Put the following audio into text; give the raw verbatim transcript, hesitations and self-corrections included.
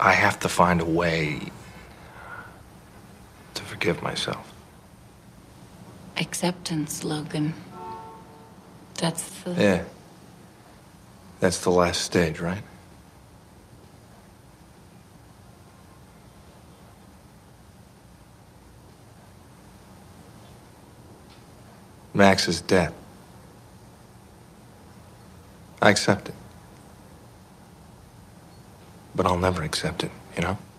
I have to find a way to forgive myself. Acceptance, Logan. That's the... Yeah. That's the last stage, right? Max is dead. I accept it. But I'll never accept it, you know?